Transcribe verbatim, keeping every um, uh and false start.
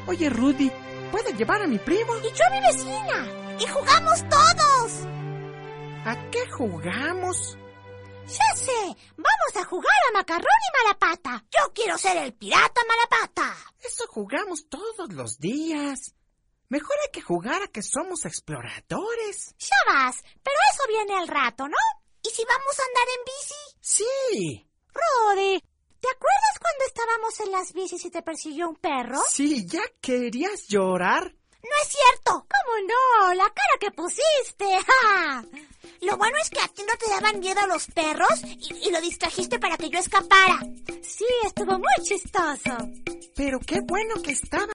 Oye, Rudy, ¿puedes llevar a mi primo? Y yo a mi vecina. Y jugamos todos. ¿A qué jugamos? Ya sé, vamos a jugar a Macarrón y Malapata. Yo quiero ser el pirata Malapata. Eso jugamos todos los días. Mejor hay que jugar a que somos exploradores. Ya vas, pero eso viene al rato, ¿no? ¿Y si vamos a andar en bici? Sí. Rudy, ¿te acuerdas cuando estábamos en las bicis y te persiguió un perro? Sí, ¿ya querías llorar? No es cierto. ¿Cómo no? La cara que pusiste. ¡Ja! Lo bueno es que a ti no te daban miedo los perros y, y lo distrajiste para que yo escapara. Sí, estuvo muy chistoso. Pero qué bueno que estaba